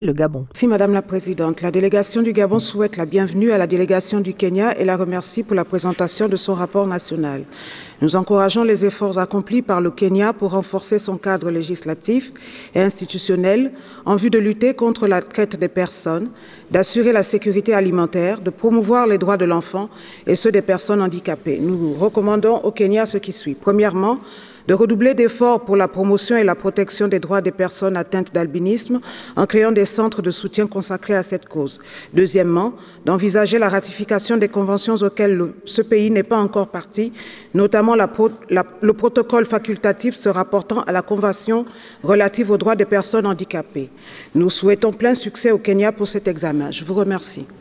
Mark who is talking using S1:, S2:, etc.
S1: Le Gabon.
S2: Merci Madame la Présidente. La délégation du Gabon souhaite la bienvenue à la délégation du Kenya et la remercie pour la présentation de son rapport national. Nous encourageons les efforts accomplis par le Kenya pour renforcer son cadre législatif et institutionnel en vue de lutter contre la traite des personnes, d'assurer la sécurité alimentaire, de promouvoir les droits de l'enfant et ceux des personnes handicapées. Nous recommandons au Kenya ce qui suit. Premièrement, de redoubler d'efforts pour la promotion et la protection des droits des personnes atteintes d'albinisme en créant des centres de soutien consacrés à cette cause. Deuxièmement, d'envisager la ratification des conventions auxquelles ce pays n'est pas encore parti, notamment le protocole facultatif se rapportant à la Convention relative aux droits des personnes handicapées. Nous souhaitons plein succès au Kenya pour cet examen. Je vous remercie.